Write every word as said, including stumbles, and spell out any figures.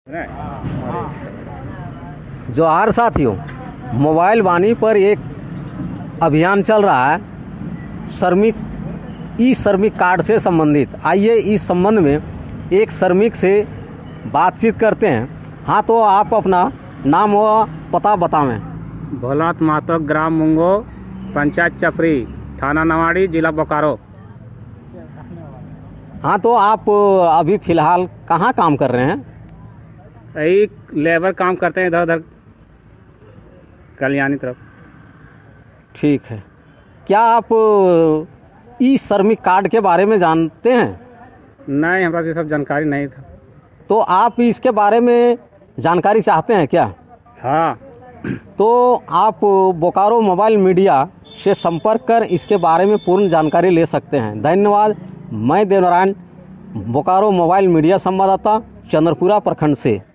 जोहार साथियों, मोबाइल वाणी पर एक अभियान चल रहा है श्रमिक ई श्रमिक कार्ड से संबंधित। आइए इस संबंध में एक श्रमिक से बातचीत करते हैं। हाँ, तो आप अपना नाम व पता बतावें। भोलानाथ महतो, ग्राम मुंगो, पंचायत चपरी, थाना नवाड़ी, जिला बोकारो। हाँ, तो आप अभी फ़िलहाल कहाँ काम कर रहे हैं? यही लेबर काम करते हैं इधर उधर कल्याणी तरफ। ठीक है। क्या आप ई श्रमिक कार्ड के बारे में जानते हैं? नहीं, हमारा ये सब जानकारी नहीं था। तो आप इसके बारे में जानकारी चाहते हैं क्या? हाँ। तो आप बोकारो मोबाइल मीडिया से संपर्क कर इसके बारे में पूर्ण जानकारी ले सकते हैं। धन्यवाद। मैं देवनारायण, बोकारो मोबाइल मीडिया संवाददाता, चंद्रपुरा प्रखंड से।